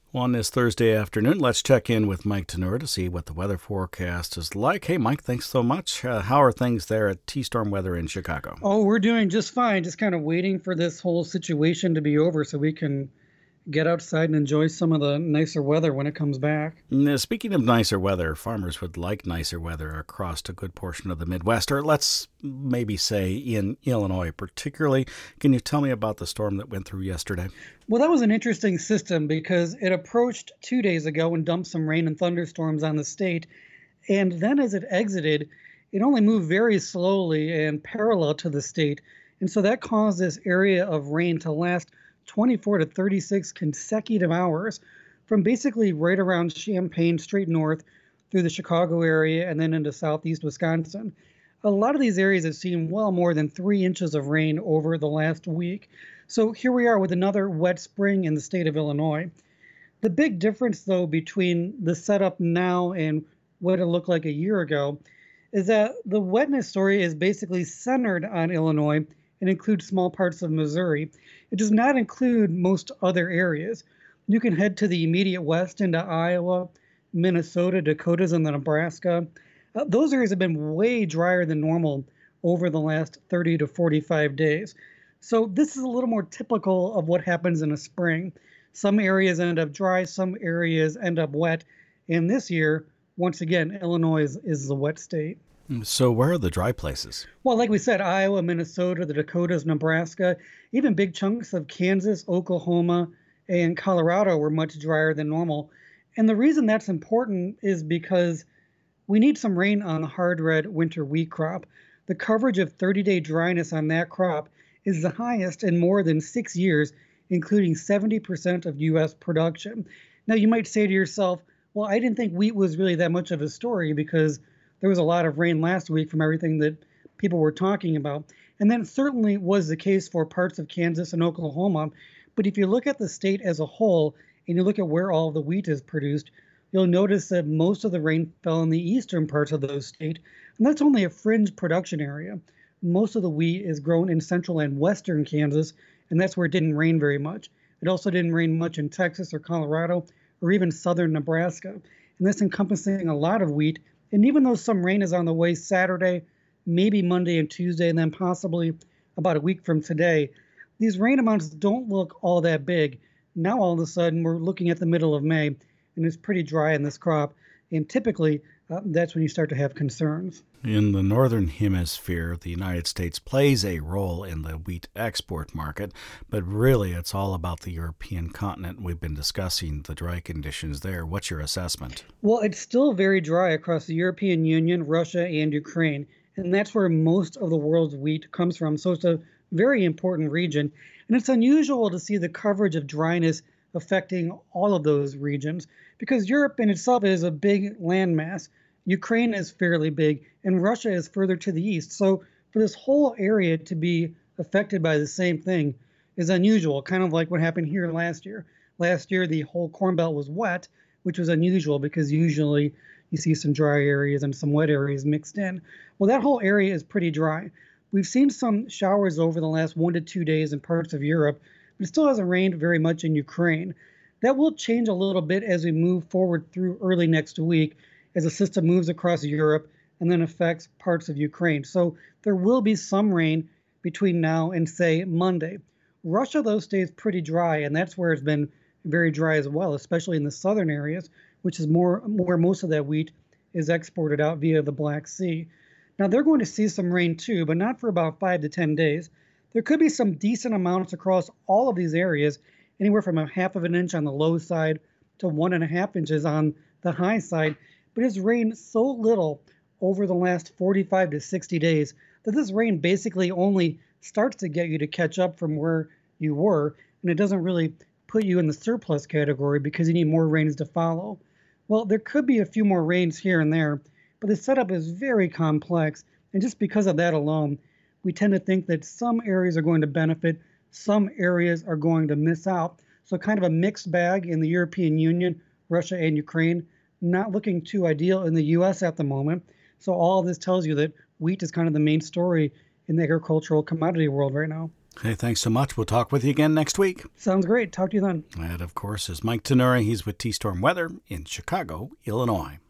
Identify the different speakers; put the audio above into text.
Speaker 1: On this Thursday afternoon, let's check in with Mike Tenor to see what the weather forecast is like. Hey, Mike, thanks so much. How are things there at T-Storm Weather in Chicago?
Speaker 2: Oh, we're doing just fine. Just kind of waiting for this whole situation to be over so we can get outside and enjoy some of the nicer weather when it comes back.
Speaker 1: Now, speaking of nicer weather, farmers would like nicer weather across a good portion of the Midwest, or let's maybe say in Illinois particularly. Can you tell me about the storm that went through yesterday?
Speaker 2: Well, that was an interesting system because it approached 2 days ago and dumped some rain and thunderstorms on the state. And then as it exited, it only moved very slowly and parallel to the state. And so that caused this area of rain to last 24 to 36 consecutive hours from basically right around Champaign straight north through the Chicago area and then into southeast Wisconsin. A lot of these areas have seen well more than 3 inches of rain over the last week. So here we are with another wet spring in the state of Illinois. The big difference, though, between the setup now and what it looked like a year ago is that the wetness story is basically centered on Illinois and includes small parts of Missouri. It does not include most other areas. You can head to the immediate west into Iowa, Minnesota, Dakotas, and Nebraska. Those areas have been way drier than normal over the last 30 to 45 days. So this is a little more typical of what happens in a spring. Some areas end up dry, some areas end up wet. And this year, once again, Illinois is the wet state.
Speaker 1: So where are the dry places?
Speaker 2: Well, like we said, Iowa, Minnesota, the Dakotas, Nebraska, even big chunks of Kansas, Oklahoma, and Colorado were much drier than normal. And the reason that's important is because we need some rain on the hard red winter wheat crop. The coverage of 30-day dryness on that crop is the highest in more than 6 years, including 70% of U.S. production. Now, you might say to yourself, well, I didn't think wheat was really that much of a story because there was a lot of rain last week from everything that people were talking about. And that certainly was the case for parts of Kansas and Oklahoma. But if you look at the state as a whole and you look at where all the wheat is produced, you'll notice that most of the rain fell in the eastern parts of those states. And that's only a fringe production area. Most of the wheat is grown in central and western Kansas, and that's where it didn't rain very much. It also didn't rain much in Texas or Colorado or even southern Nebraska. And that's encompassing a lot of wheat. And even though some rain is on the way Saturday, maybe Monday and Tuesday, and then possibly about a week from today, these rain amounts don't look all that big. Now all of a sudden we're looking at the middle of May, and it's pretty dry in this crop. And typically that's when you start to have concerns.
Speaker 1: In the northern hemisphere, the United States plays a role in the wheat export market, but really it's all about the European continent. We've been discussing the dry conditions there. What's your assessment?
Speaker 2: Well, it's still very dry across the European Union, Russia, and Ukraine, and that's where most of the world's wheat comes from. So it's a very important region, and it's unusual to see the coverage of dryness affecting all of those regions because Europe in itself is a big landmass. Ukraine is fairly big, and Russia is further to the east. So for this whole area to be affected by the same thing is unusual, kind of like what happened here last year. Last year, the whole Corn Belt was wet, which was unusual because usually you see some dry areas and some wet areas mixed in. Well, that whole area is pretty dry. We've seen some showers over the last 1 to 2 days in parts of Europe, but it still hasn't rained very much in Ukraine. That will change a little bit as we move forward through early next week as the system moves across Europe and then affects parts of Ukraine. So there will be some rain between now and, say, Monday. Russia, though, stays pretty dry, and that's where it's been very dry as well, especially in the southern areas, which is more where most of that wheat is exported out via the Black Sea. Now, they're going to see some rain too, but not for about 5 to 10 days. There could be some decent amounts across all of these areas, anywhere from a half of an inch on the low side to 1.5 inches on the high side. But it's rained so little over the last 45 to 60 days that this rain basically only starts to get you to catch up from where you were, and it doesn't really put you in the surplus category because you need more rains to follow. Well, there could be a few more rains here and there, but the setup is very complex, and just because of that alone, we tend to think that some areas are going to benefit, some areas are going to miss out. So kind of a mixed bag in the European Union, Russia, and Ukraine. Not looking too ideal in the U.S. at the moment. So all of this tells you that wheat is kind of the main story in the agricultural commodity world right now.
Speaker 1: Hey, thanks so much. We'll talk with you again next week.
Speaker 2: Sounds great. Talk to you then.
Speaker 1: That, of course, is Mike Tenuri. He's with T-Storm Weather in Chicago, Illinois.